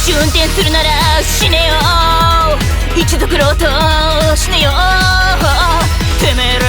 酒運転するなら死ねよ、一族郎と死ねよ、てめえら